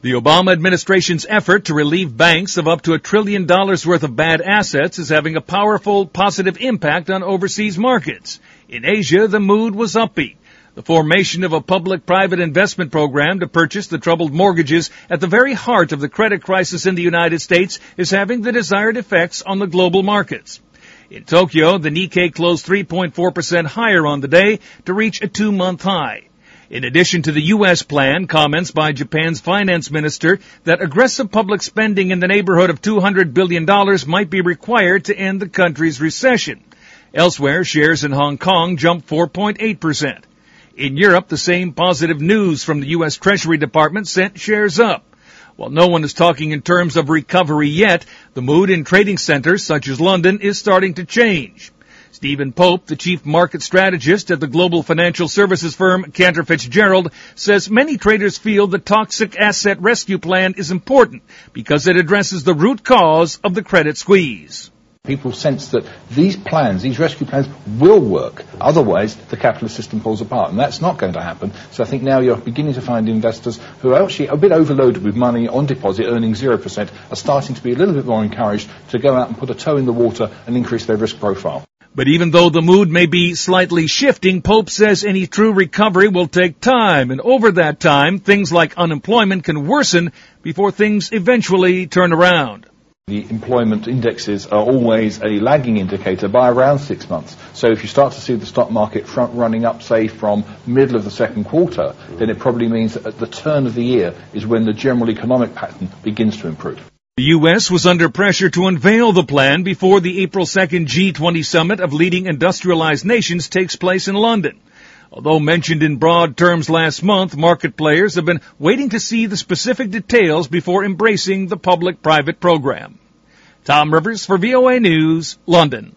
The Obama administration's effort to relieve banks of up to $1 trillion worth of bad assets is having a powerful positive impact on overseas markets. In Asia, the mood was upbeat. The formation of a public-private investment program to purchase the troubled mortgages at the very heart of the credit crisis in the United States is having the desired effects on the global markets. In Tokyo, the Nikkei closed 3.4% higher on the day to reach a 2-month high. In addition to the U.S. plan, comments by Japan's finance minister that aggressive public spending in the neighborhood of $200 billion might be required to end the country's recession. Elsewhere, shares in Hong Kong jumped 4.8%. In Europe, the same positive news from the U.S. Treasury Department sent shares up. While no one is talking in terms of recovery yet, the mood in trading centers such as London is starting to change. Stephen Pope, the chief market strategist at the global financial services firm Cantor Fitzgerald, says many traders feel the Toxic Asset Rescue Plan is important because it addresses the root cause of the credit squeeze. People sense that these plans, these rescue plans, will work. Otherwise, the capitalist system falls apart, and that's not going to happen. So I think now you're beginning to find investors who are actually a bit overloaded with money on deposit, earning 0%, are starting to be a little bit more encouraged to go out and put a toe in the water and increase their risk profile. But even though the mood may be slightly shifting, Pope says any true recovery will take time, and over that time, things like unemployment can worsen before things eventually turn around. The employment indexes are always a lagging indicator by around 6 months. So if you start to see the stock market front running up, say, from middle of the second quarter, then it probably means that at the turn of the year is when the general economic pattern begins to improve. The U.S. was under pressure to unveil the plan before the April 2nd G20 summit of leading industrialized nations takes place in London. Although mentioned in broad terms last month, market players have been waiting to see the specific details before embracing the public-private program. Tom Rivers for VOA News, London.